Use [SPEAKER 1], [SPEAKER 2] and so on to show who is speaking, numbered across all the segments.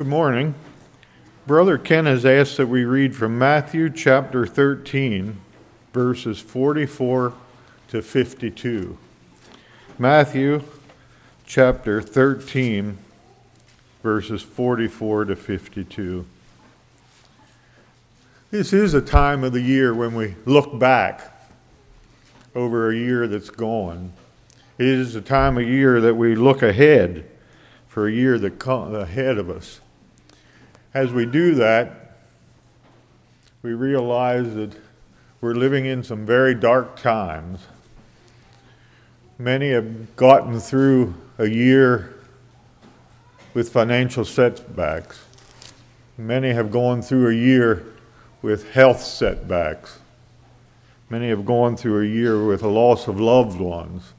[SPEAKER 1] Good morning. Brother Ken has asked that we read from Matthew chapter 13, verses 44 to 52. Matthew chapter 13, verses 44 to 52. This is a time of the year when we look back over a year that's gone. It is a time of year that we look ahead for a year that comes ahead of us. As we do that, we realize that we're living in some very dark times. Many have gotten through a year with financial setbacks. Many have gone through a year with health setbacks. Many have gone through a year with a loss of loved ones.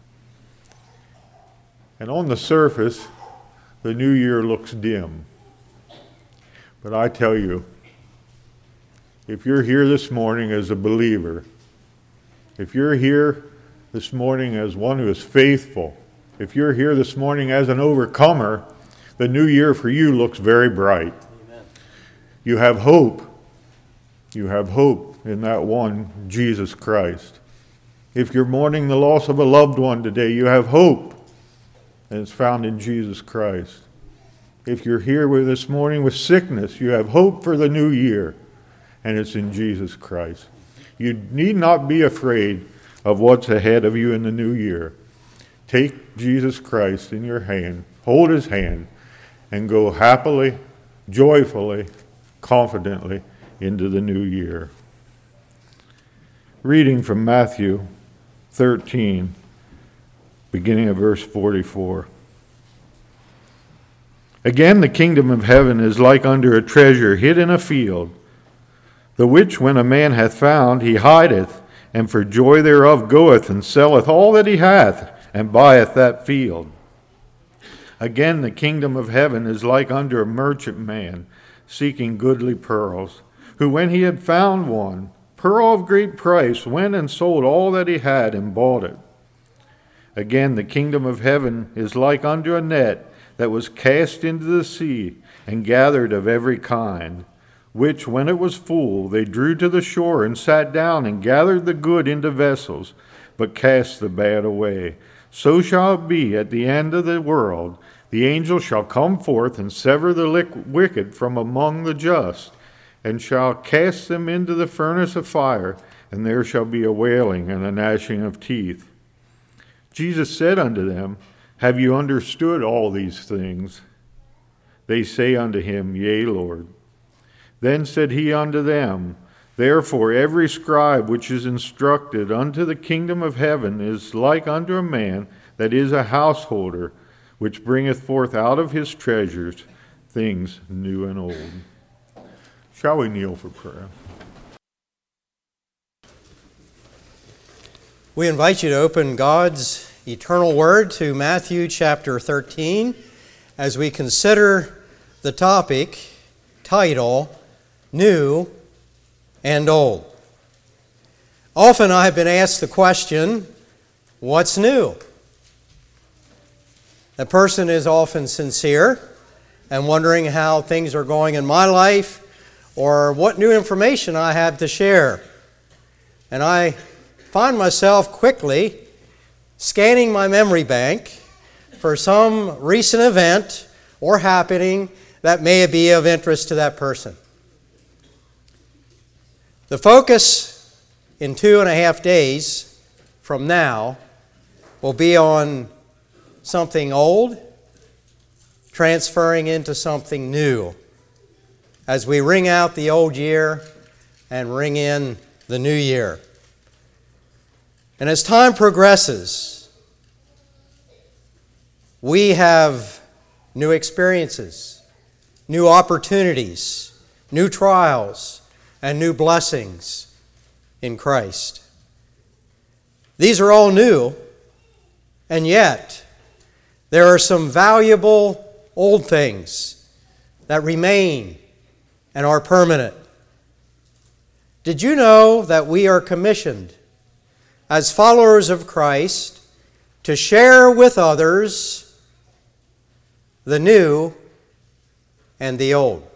[SPEAKER 1] And on the surface, the new year looks dim. But I tell you, if you're here this morning as a believer, if you're here this morning as one who is faithful, if you're here this morning as an overcomer, the new year for you looks very bright. Amen. You have hope. You have hope in that one, Jesus Christ. If you're mourning the loss of a loved one today, you have hope, and it's found in Jesus Christ. If you're here with this morning with sickness, you have hope for the new year, and it's in Jesus Christ. You need not be afraid of what's ahead of you in the new year. Take Jesus Christ in your hand, hold his hand, and go happily, joyfully, confidently into the new year. Reading from Matthew 13, beginning at verse 44. Again, the kingdom of heaven is like unto a treasure hid in a field, the which when a man hath found, he hideth, and for joy thereof goeth and selleth all that he hath, and buyeth that field. Again, the kingdom of heaven is like unto a merchant man seeking goodly pearls, who when he had found one pearl of great price, went and sold all that he had and bought it. Again, the kingdom of heaven is like unto a net that was cast into the sea, and gathered of every kind, which, when it was full, they drew to the shore, and sat down, and gathered the good into vessels, but cast the bad away. So shall it be at the end of the world. The angel shall come forth, and sever the wicked from among the just, and shall cast them into the furnace of fire, and there shall be a wailing and a gnashing of teeth. Jesus said unto them, Have you understood all these things? They say unto him, Yea, Lord. Then said he unto them, Therefore every scribe which is instructed unto the kingdom of heaven is like unto a man that is a householder, which bringeth forth out of his treasures things new and old. Shall we kneel for prayer?
[SPEAKER 2] We invite you to open God's eternal word to Matthew chapter 13 as we consider the topic, title, New and Old. Often I have been asked the question, what's new? The person is often sincere and wondering how things are going in my life or what new information I have to share. And I find myself quickly scanning my memory bank for some recent event or happening that may be of interest to that person. The focus in 2.5 days from now will be on something old transferring into something new as we ring out the old year and ring in the new year. And as time progresses, we have new experiences, new opportunities, new trials, and new blessings in Christ. These are all new, and yet there are some valuable old things that remain and are permanent. Did you know that we are commissioned as followers of Christ to share with others the new and the old.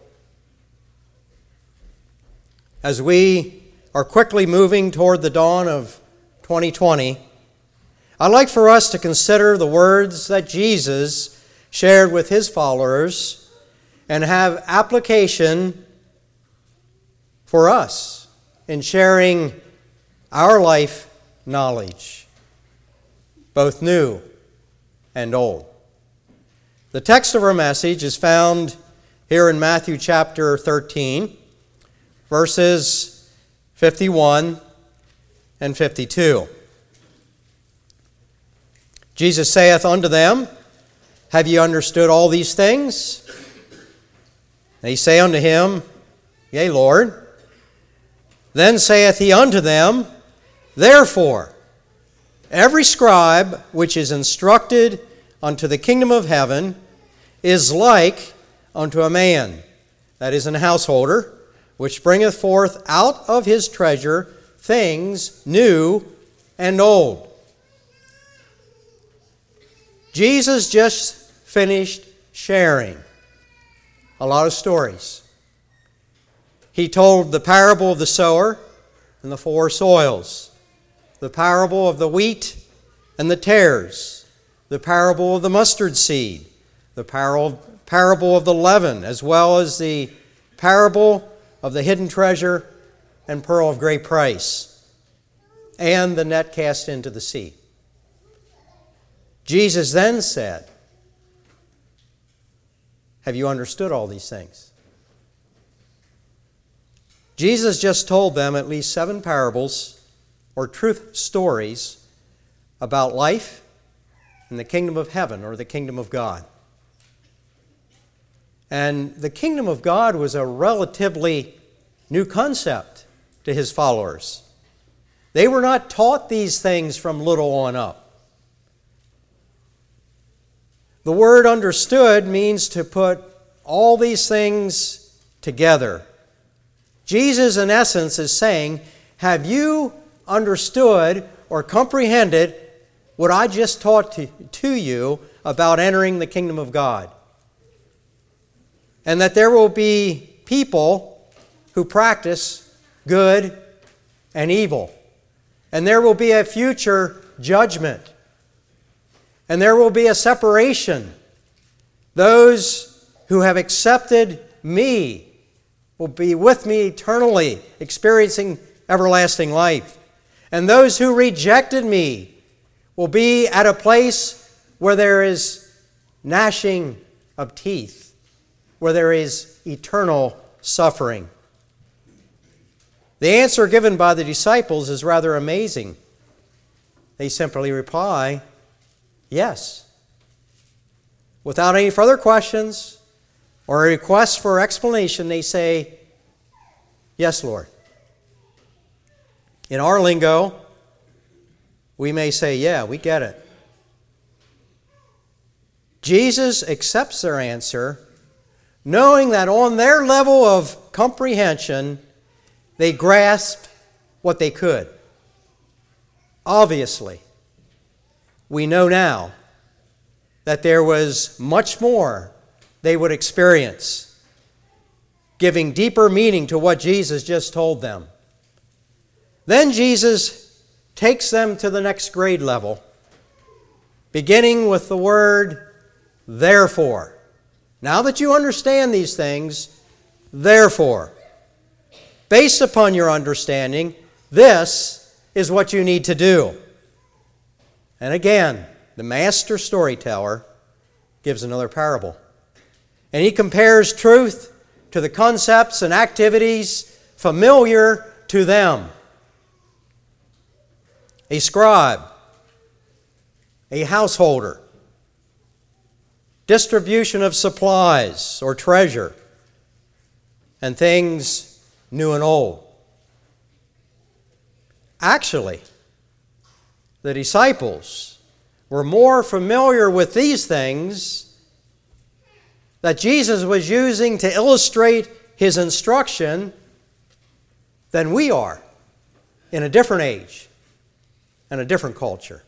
[SPEAKER 2] As we are quickly moving toward the dawn of 2020, I'd like for us to consider the words that Jesus shared with his followers and have application for us in sharing our life knowledge, both new and old. The text of our message is found here in Matthew chapter 13, verses 51 and 52. Jesus saith unto them, Have ye understood all these things? They say unto him, Yea, Lord. Then saith he unto them, Therefore, every scribe which is instructed unto the kingdom of heaven is like unto a man, that is, an householder, which bringeth forth out of his treasure things new and old. Jesus just finished sharing a lot of stories. He told the parable of the sower and the four soils, the parable of the wheat and the tares, the parable of the mustard seed, the parable of the leaven, as well as the parable of the hidden treasure and pearl of great price, and the net cast into the sea. Jesus then said, Have you understood all these things? Jesus just told them at least 7 parables or truth stories about life in the kingdom of heaven or the kingdom of God. And the kingdom of God was a relatively new concept to his followers. They were not taught these things from little on up. The word understood means to put all these things together. Jesus, in essence, is saying, Have you understood or comprehended what I just taught to you about entering the kingdom of God? And that there will be people who practice good and evil. And there will be a future judgment. And there will be a separation. Those who have accepted me will be with me eternally, experiencing everlasting life. And those who rejected me will be at a place where there is gnashing of teeth, where there is eternal suffering. The answer given by the disciples is rather amazing. They simply reply, Yes. Without any further questions or a request for explanation, they say, Yes, Lord. In our lingo, we may say, Yeah, we get it. Jesus accepts their answer, knowing that on their level of comprehension, they grasped what they could. Obviously, we know now that there was much more they would experience, giving deeper meaning to what Jesus just told them. Then Jesus takes them to the next grade level, beginning with the word, therefore. Now that you understand these things, therefore, based upon your understanding, this is what you need to do. And again, the master storyteller gives another parable. And he compares truth to the concepts and activities familiar to them. A scribe, a householder, distribution of supplies or treasure, and things new and old. Actually, the disciples were more familiar with these things that Jesus was using to illustrate his instruction than we are in a different age and a different culture.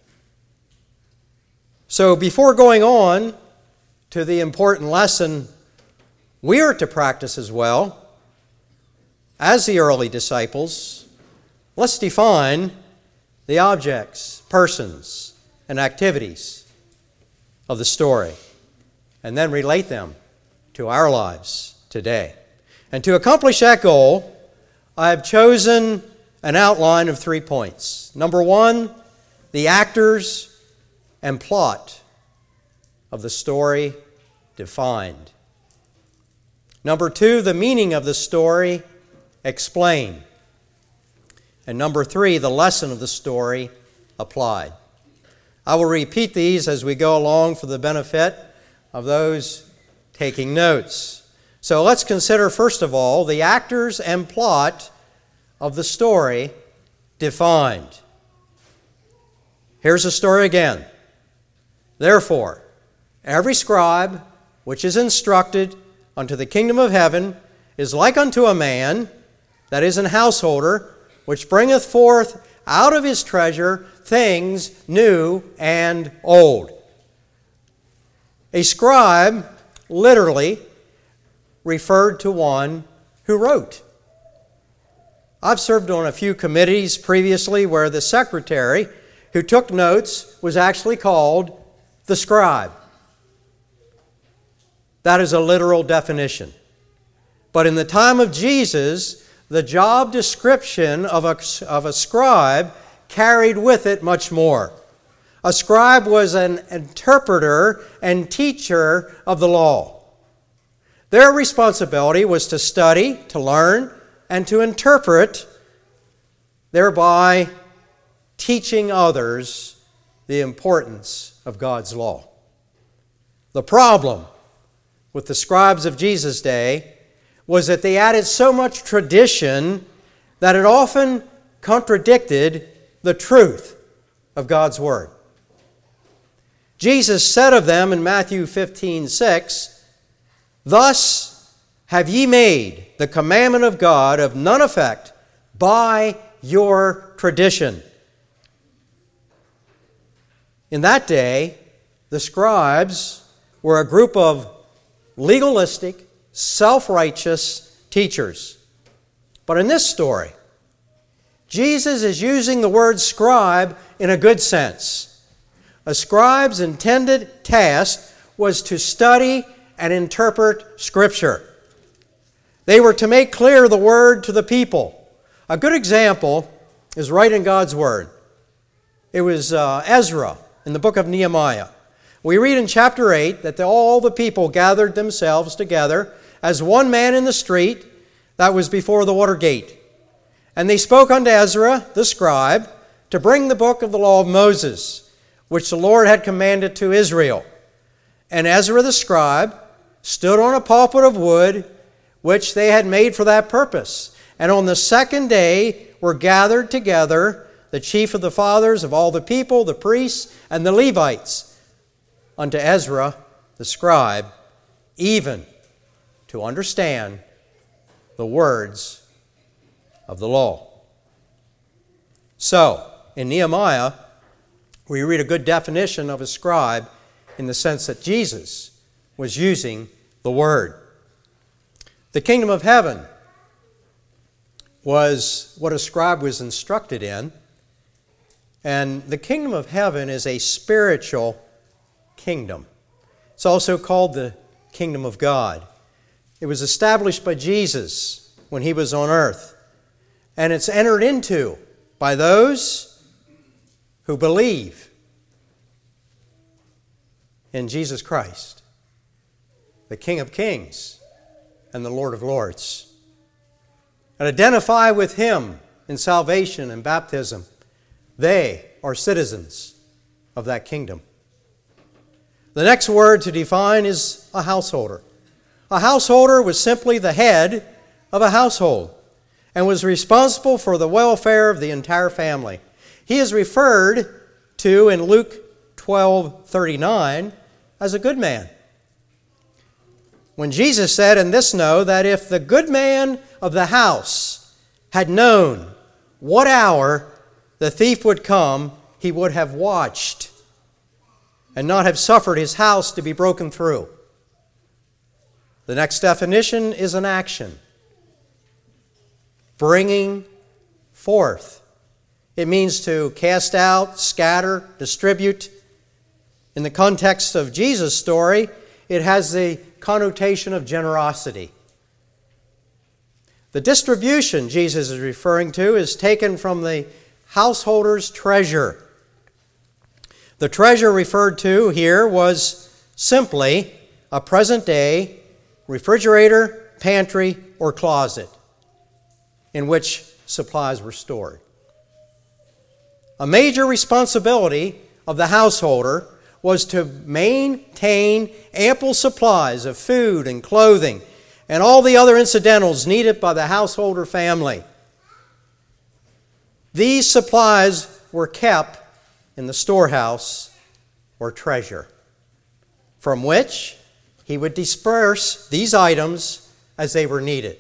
[SPEAKER 2] So before going on to the important lesson we are to practice as well as the early disciples. Let's define the objects, persons, and activities of the story, and then relate them to our lives today. And to accomplish that goal, I have chosen an outline of 3 points. Number 1, the actors and plot of the story defined. Number 2, the meaning of the story explained. And number 3, the lesson of the story applied. I will repeat these as we go along for the benefit of those taking notes. So let's consider, first of all, the actors and plot of the story defined. Here's the story again. Therefore, every scribe which is instructed unto the kingdom of heaven is like unto a man that is an householder, which bringeth forth out of his treasure things new and old. A scribe literally referred to one who wrote. I've served on a few committees previously where the secretary who took notes was actually called the scribe. That is a literal definition. But in the time of Jesus, the job description of a scribe carried with it much more. A scribe was an interpreter and teacher of the law. Their responsibility was to study, to learn, and to interpret, thereby teaching others the importance of God's law. The problem with the scribes of Jesus' day was that they added so much tradition that it often contradicted the truth of God's Word. Jesus said of them in Matthew 15:6, "Thus have ye made the commandment of God of none effect by your tradition." In that day, the scribes were a group of legalistic, self-righteous teachers. But in this story, Jesus is using the word scribe in a good sense. A scribe's intended task was to study and interpret Scripture. They were to make clear the Word to the people. A good example is right in God's Word. It was Ezra in the book of Nehemiah. We read in chapter 8 that all the people gathered themselves together as one man in the street that was before the water gate. And they spoke unto Ezra, the scribe, to bring the book of the law of Moses, which the Lord had commanded to Israel. And Ezra the scribe stood on a pulpit of wood, which they had made for that purpose. And on the second day were gathered together the chief of the fathers of all the people, the priests, and the Levites, unto Ezra the scribe, even to understand the words of the law. So, in Nehemiah, we read a good definition of a scribe in the sense that Jesus was using the word. The kingdom of heaven was what a scribe was instructed in, and the kingdom of heaven is a spiritual kingdom. It's also called the kingdom of God. It was established by Jesus when he was on earth, and it's entered into by those who believe in Jesus Christ, the King of Kings and the Lord of Lords, and identify with him in salvation and baptism. They are citizens of that kingdom. The next word to define is a householder. A householder was simply the head of a household and was responsible for the welfare of the entire family. He is referred to in Luke 12:39 as a good man. When Jesus said, "And this know, that if the good man of the house had known what hour the thief would come, he would have watched and not have suffered his house to be broken through." The next definition is an action. Bringing forth. It means to cast out, scatter, distribute. In the context of Jesus' story, it has the connotation of generosity. The distribution Jesus is referring to is taken from the householder's treasure. The treasure referred to here was simply a present-day refrigerator, pantry, or closet in which supplies were stored. A major responsibility of the householder was to maintain ample supplies of food and clothing and all the other incidentals needed by the householder family. These supplies were kept in the storehouse or treasure, from which he would disperse these items as they were needed.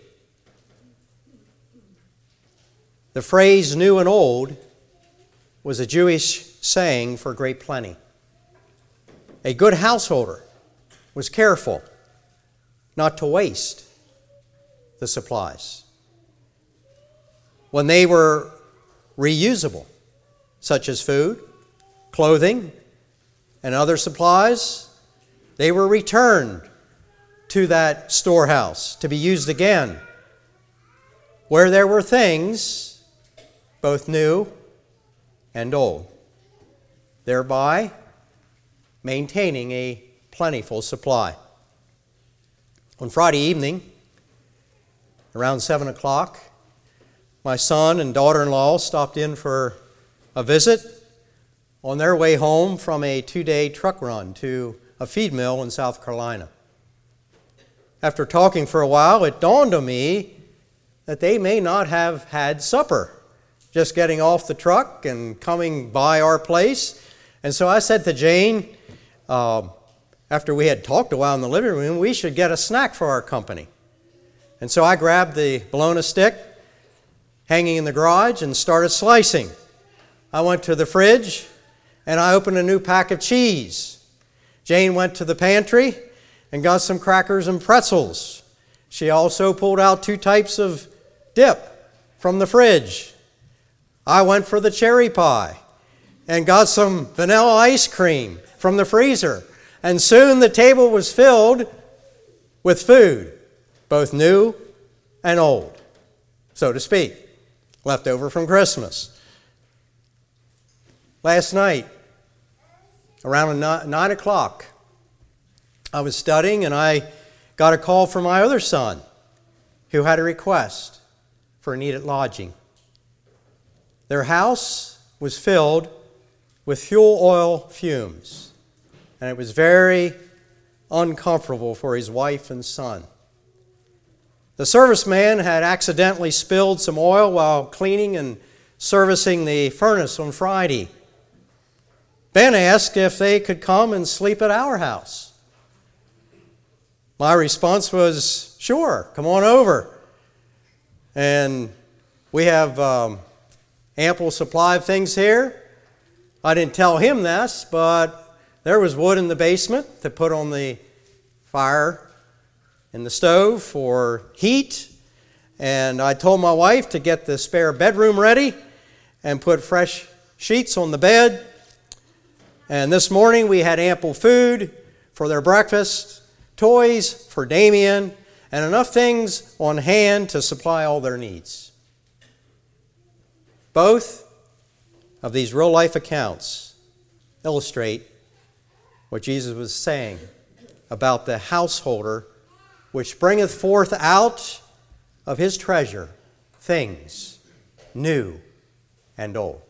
[SPEAKER 2] The phrase new and old was a Jewish saying for great plenty. A good householder was careful not to waste the supplies. When they were reusable, such as food, clothing, and other supplies, they were returned to that storehouse to be used again. Where there were things, both new and old, thereby maintaining a plentiful supply. On Friday evening, around 7 o'clock, my son and daughter-in-law stopped in for a visit on their way home from a 2-day truck run to a feed mill in South Carolina. After talking for a while, it dawned on me that they may not have had supper, just getting off the truck and coming by our place. And so I said to Jane, after we had talked a while in the living room, we should get a snack for our company. And so I grabbed the bologna stick hanging in the garage and started slicing. I went to the fridge and I opened a new pack of cheese. Jane went to the pantry and got some crackers and pretzels. She also pulled out 2 types of dip from the fridge. I went for the cherry pie and got some vanilla ice cream from the freezer. And soon the table was filled with food, both new and old, so to speak, left over from Christmas. Last night, around 9 o'clock, I was studying and I got a call from my other son who had a request for needed lodging. Their house was filled with fuel oil fumes, and it was very uncomfortable for his wife and son. The serviceman had accidentally spilled some oil while cleaning and servicing the furnace on Friday. Ben asked if they could come and sleep at our house. My response was, sure, come on over. And we have ample supply of things here. I didn't tell him this, but there was wood in the basement to put on the fire in the stove for heat. And I told my wife to get the spare bedroom ready and put fresh sheets on the bed. And this morning we had ample food for their breakfast, toys for Damien, and enough things on hand to supply all their needs. Both of these real-life accounts illustrate what Jesus was saying about the householder which bringeth forth out of his treasure things new and old.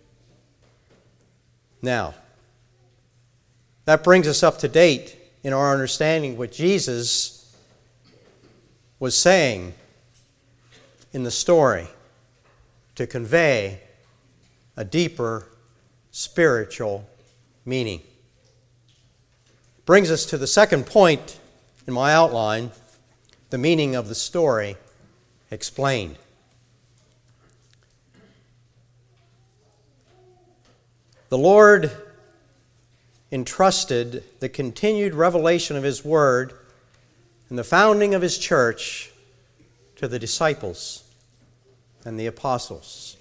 [SPEAKER 2] Now, that brings us up to date in our understanding what Jesus was saying in the story to convey a deeper spiritual meaning. Brings us to the second point in my outline, the meaning of the story explained. The Lord entrusted the continued revelation of His Word and the founding of his church to the disciples and the apostles.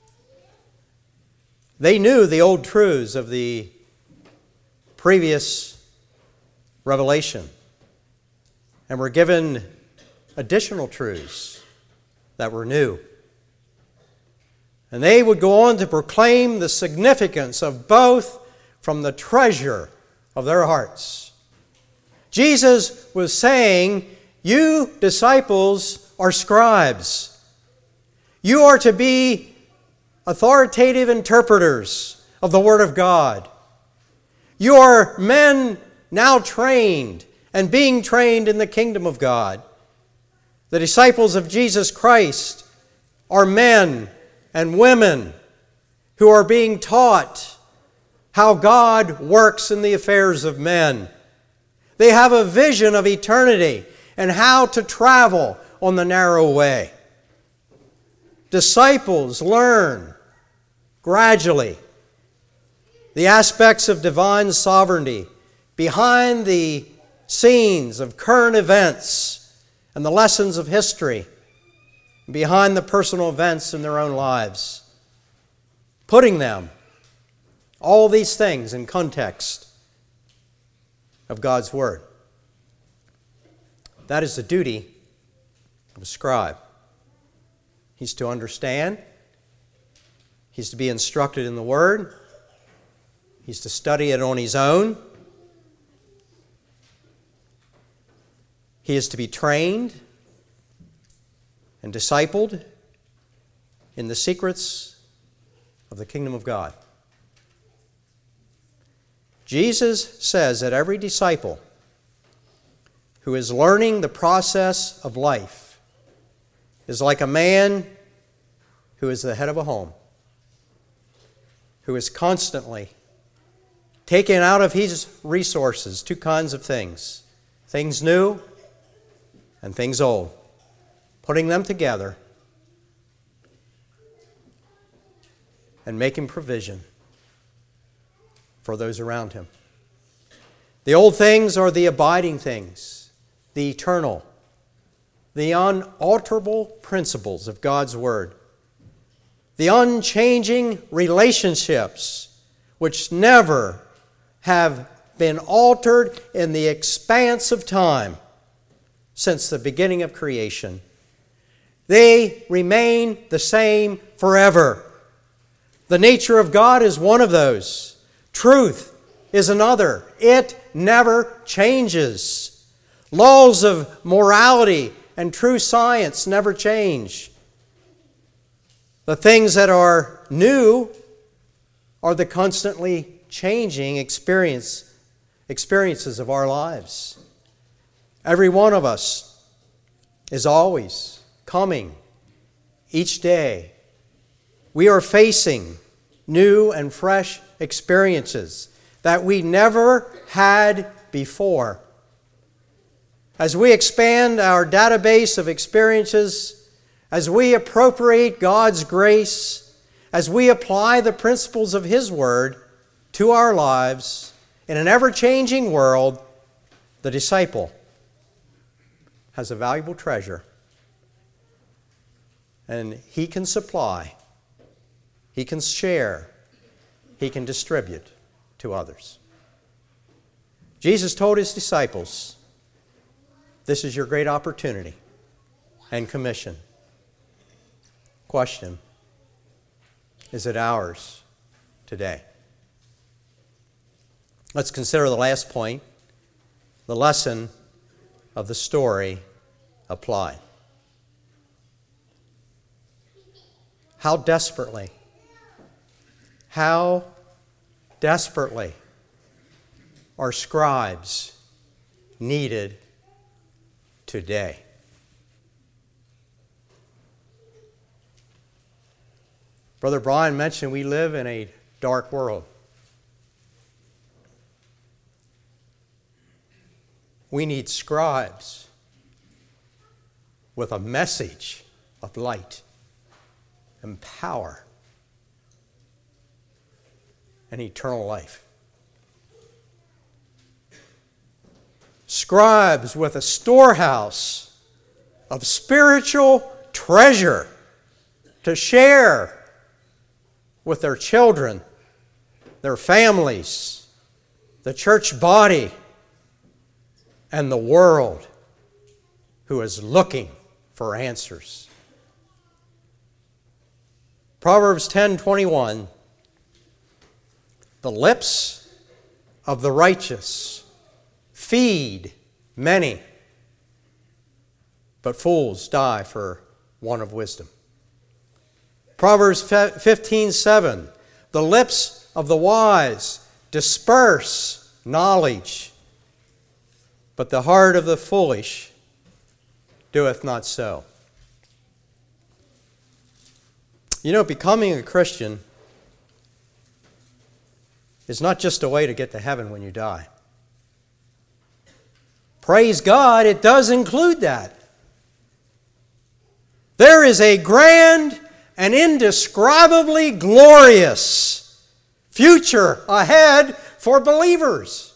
[SPEAKER 2] They knew the old truths of the previous revelation and were given additional truths that were new. And they would go on to proclaim the significance of both from the treasure of their hearts. Jesus was saying, you disciples are scribes. You are to be authoritative interpreters of the Word of God. You are men now trained and being trained in the kingdom of God. The disciples of Jesus Christ are men and women who are being taught how God works in the affairs of men. They have a vision of eternity and how to travel on the narrow way. Disciples learn gradually the aspects of divine sovereignty behind the scenes of current events and the lessons of history, behind the personal events in their own lives, putting them, all these things, in context of God's Word. That is the duty of a scribe. He's to understand. He's to be instructed in the Word. He's to study it on his own. He is to be trained and discipled in the secrets of the kingdom of God. Jesus says that every disciple who is learning the process of life is like a man who is the head of a home, who is constantly taking out of his resources two kinds of things new and things old, putting them together and making provision for those around him. The old things are the abiding things, the eternal, the unalterable principles of God's Word, the unchanging relationships which never have been altered in the expanse of time since the beginning of creation. They remain the same forever. The nature of God is one of those. Truth is another. It never changes. Laws of morality and true science never change. The things that are new are the constantly changing experiences of our lives. Every one of us is always coming each day. We are facing new and fresh experiences that we never had before. As we expand our database of experiences, as we appropriate God's grace, as we apply the principles of His Word to our lives in an ever-changing world, the disciple has a valuable treasure, and he can supply, he can share, he can distribute to others. Jesus told his disciples, this is your great opportunity and commission. Question, is it ours today? Let's consider the last point, the lesson of the story applied. How desperately are scribes needed today? Brother Brian mentioned we live in a dark world. We need scribes with a message of light and power and eternal life. scribes with a storehouse of spiritual treasure to share with their children, their families, the church body, and the world who is looking for answers. Proverbs 10:21, the lips of the righteous feed many, but fools die for want of wisdom. Proverbs 15:7, the lips of the wise disperse knowledge, but the heart of the foolish doeth not so. You know, becoming a Christian is not just a way to get to heaven when you die. Praise God, it does include that. There is a grand and indescribably glorious future ahead for believers.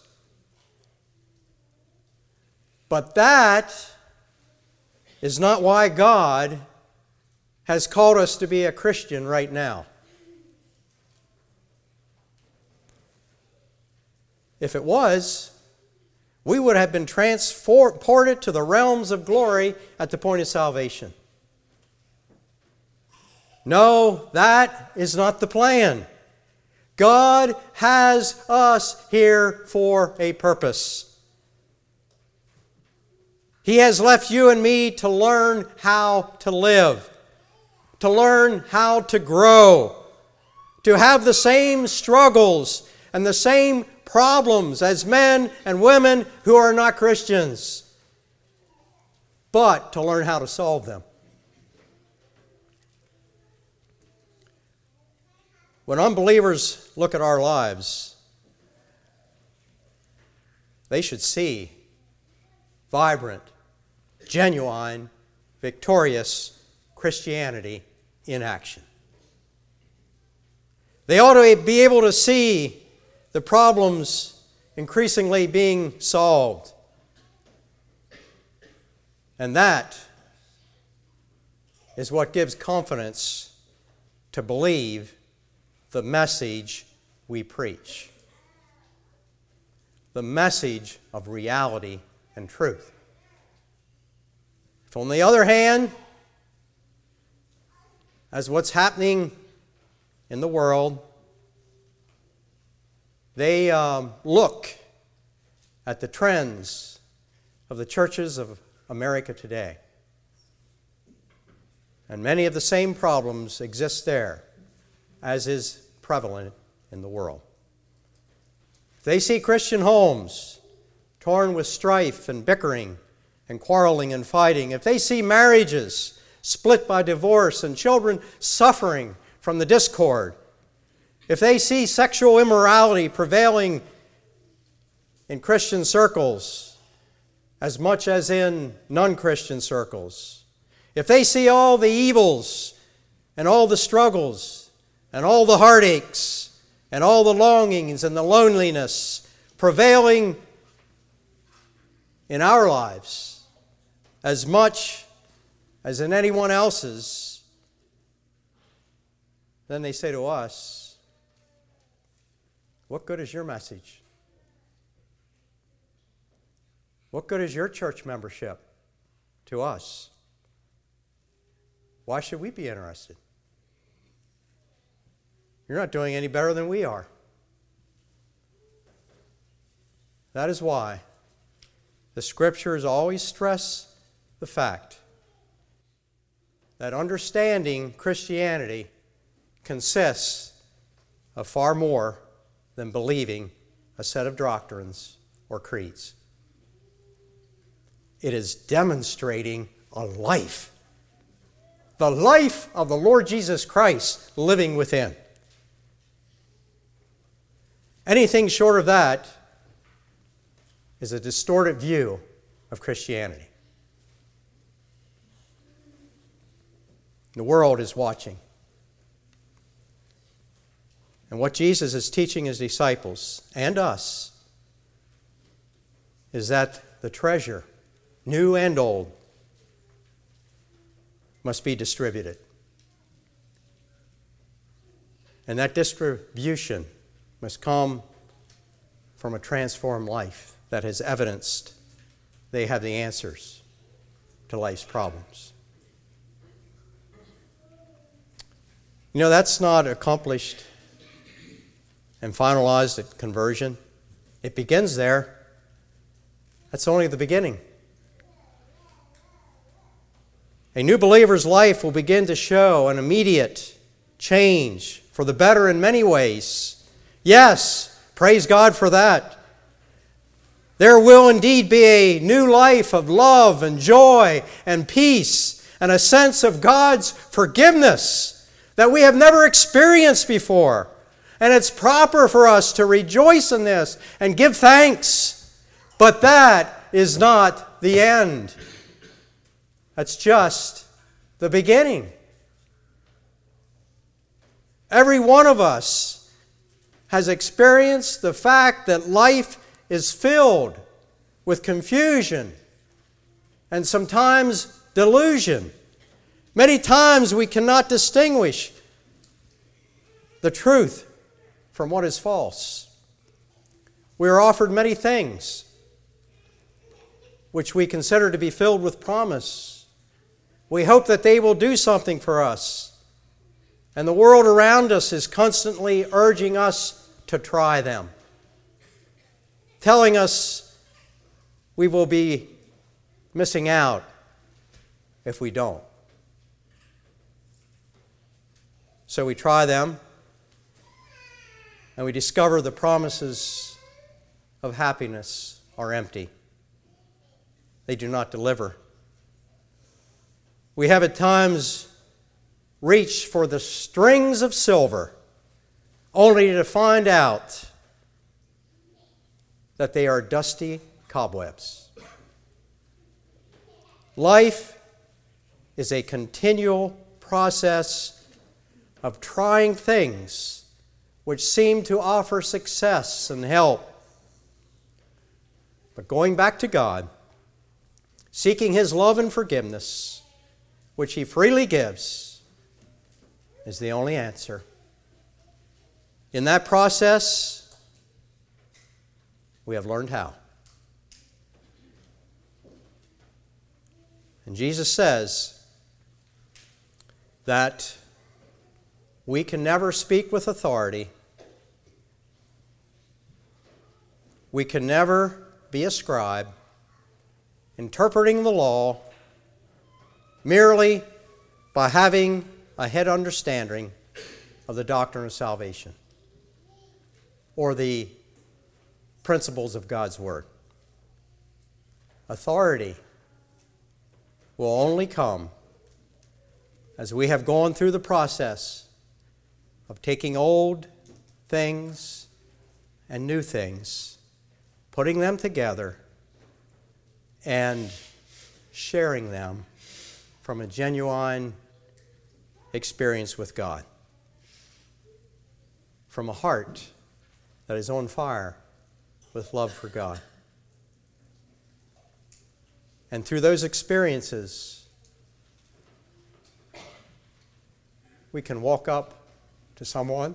[SPEAKER 2] But that is not why God has called us to be a Christian right now. If it was, we would have been transported to the realms of glory at the point of salvation. No, that is not the plan. God has us here for a purpose. He has left you and me to learn how to live, to learn how to grow, to have the same struggles and the same problems as men and women who are not Christians, but to learn how to solve them. When unbelievers look at our lives, they should see vibrant, genuine, victorious Christianity in action. They ought to be able to see the problems increasingly being solved. And that is what gives confidence to believe the message we preach. The message of reality and truth. If on the other hand, as what's happening in the world, they look at the trends of the churches of America today. And many of the same problems exist there as is prevalent in the world. If they see Christian homes torn with strife and bickering and quarreling and fighting, if they see marriages split by divorce and children suffering from the discord, if they see sexual immorality prevailing in Christian circles as much as in non-Christian circles, if they see all the evils and all the struggles and all the heartaches and all the longings and the loneliness prevailing in our lives as much as in anyone else's, then they say to us, what good is your message? What good is your church membership to us? Why should we be interested? You're not doing any better than we are. That is why the Scriptures always stress the fact that understanding Christianity consists of far more than believing a set of doctrines or creeds. It is demonstrating a life, the life of the Lord Jesus Christ living within. Anything short of that is a distorted view of Christianity. The world is watching. And what Jesus is teaching his disciples and us is that the treasure, new and old, must be distributed. And that distribution must come from a transformed life that has evidenced they have the answers to life's problems. You know, that's not accomplished and finalized at conversion. It begins there. That's only the beginning. A new believer's life will begin to show an immediate change for the better in many ways. Yes, praise God for that. There will indeed be a new life of love and joy and peace and a sense of God's forgiveness that we have never experienced before. And it's proper for us to rejoice in this and give thanks. But that is not the end. That's just the beginning. Every one of us has experienced the fact that life is filled with confusion and sometimes delusion. Many times we cannot distinguish the truth from what is false. We are offered many things which we consider to be filled with promise. We hope that they will do something for us. And the world around us is constantly urging us to try them, telling us we will be missing out if we don't. So we try them, and we discover the promises of happiness are empty. They do not deliver. We have at times reached for the strings of silver, only to find out that they are dusty cobwebs. Life is a continual process of trying things which seem to offer success and help. But going back to God, seeking His love and forgiveness, which He freely gives, is the only answer. In that process, we have learned how. And Jesus says that we can never speak with authority. We can never be a scribe interpreting the law merely by having a head understanding of the doctrine of salvation or the principles of God's Word. Authority will only come as we have gone through the process of taking old things and new things, putting them together, and sharing them from a genuine experience with God, from a heart that is on fire with love for God. And through those experiences, we can walk up to someone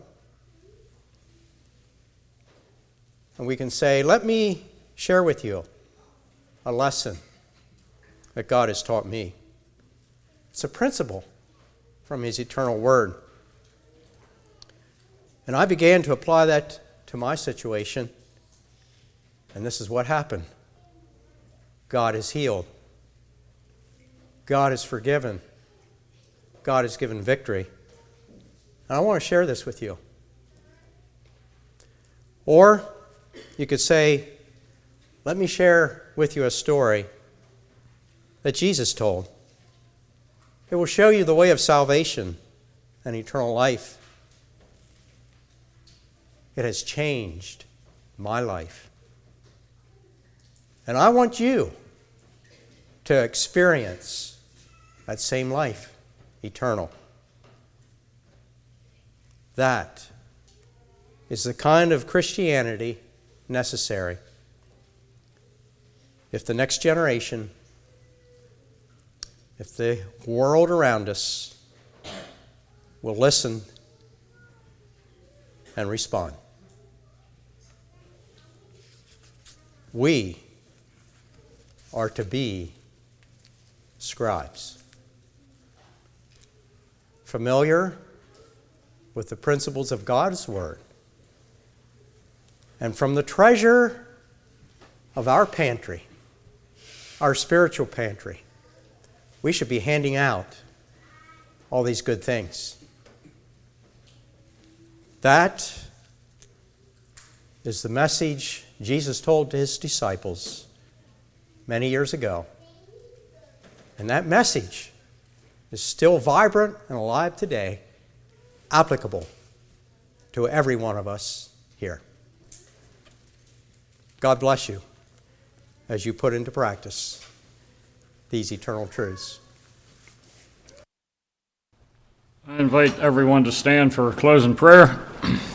[SPEAKER 2] and we can say, "Let me share with you a lesson that God has taught me. It's a principle from His eternal Word." And I began to apply that to my situation, and this is what happened. God has healed. God has forgiven. God has given victory. And I want to share this with you. Or you could say, "Let me share with you a story that Jesus told. It will show you the way of salvation and eternal life. It has changed my life. And I want you to experience that same life, eternal." That is the kind of Christianity necessary if the next generation, if the world around us will listen and respond. We are to be scribes, familiar with the principles of God's Word, and from the treasure of our pantry, our spiritual pantry, we should be handing out all these good things. That is the message Jesus told to his disciples many years ago. And that message is still vibrant and alive today, applicable to every one of us here. God bless you as you put into practice these eternal truths.
[SPEAKER 3] I invite everyone to stand for closing prayer.